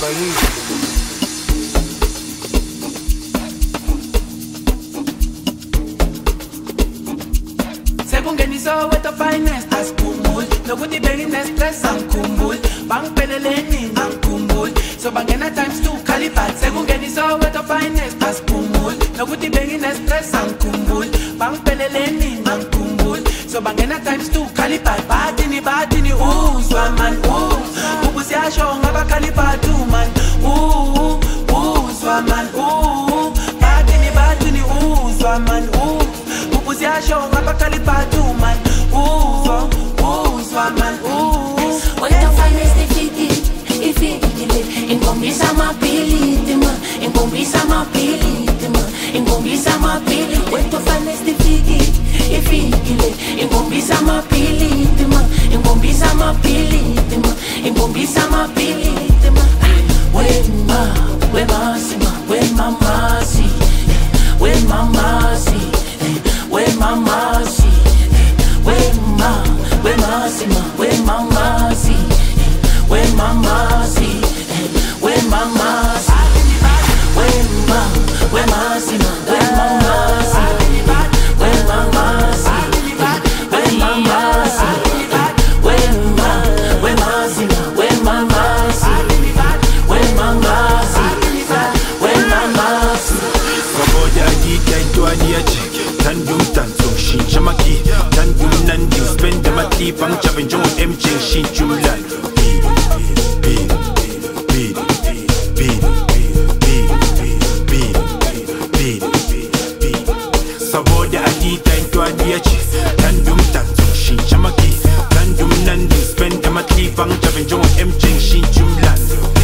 Sekungenisa with the finest as kumul. No good the belly stress and kumul. Bang peleleni and kumul. So bangena times 2 calipat. Sekungenisa with the finest as kumul. No good the belly stress and kumul. Bang peleleni and kumul. So bangena times 2 calipat. Batini ooh swaman ooh. Bubusi asho ngaba calipat too man. Ooh swaman ooh. Batini ooh swaman ooh. Bubusi asho ngaba calipat too man. Ooh swaman ooh. What the finest if it ingombisa mapiliti ma ingombisa mapiliti ma ingombisa mapiliti what the finest if it ingombisa mapiliti ma ingombisa mapiliti ma ingombisa mapiliti ma when mamasi when mamasi when mamasi when mamasi when mamasi when mamasi when mamasi when mamasi when mamasi when mamasi when mamasi when mamasi when mamasi when mamasi when mamasi Kamoja agita itwani ya chiki Tandum tanso shincha maki Tandum nandi spend the mati Pang chavin jong MJ shinchulan Saboda agita itwani ya chiki Tandum tanso shincha maki Tandum nandi spend the mati Pang chavin jong MJ shinchulan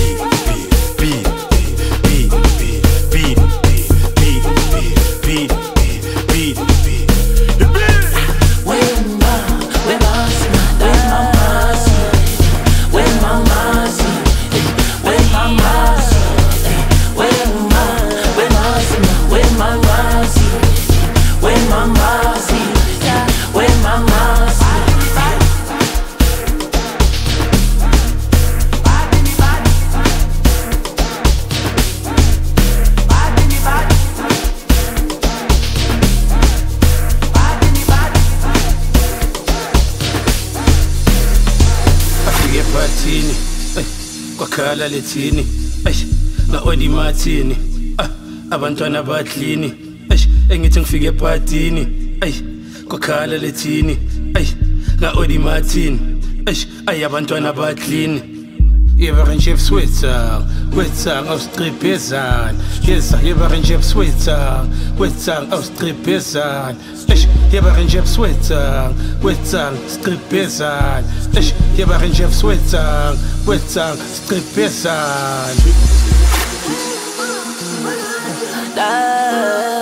Kwakhala lethini na odi mathini abantwana badlini engithi ngifike epartini kwakhala lethini na odi mathini abantwana badlini Iberin chef Switzer, Witzang aus Tripezan. Yes, Iberin chef Switzer, Witzang aus Tripezan. Iberin chef Switzer, Witzang Stripezan. Iberin chef Switzer, Witzang Stripezan.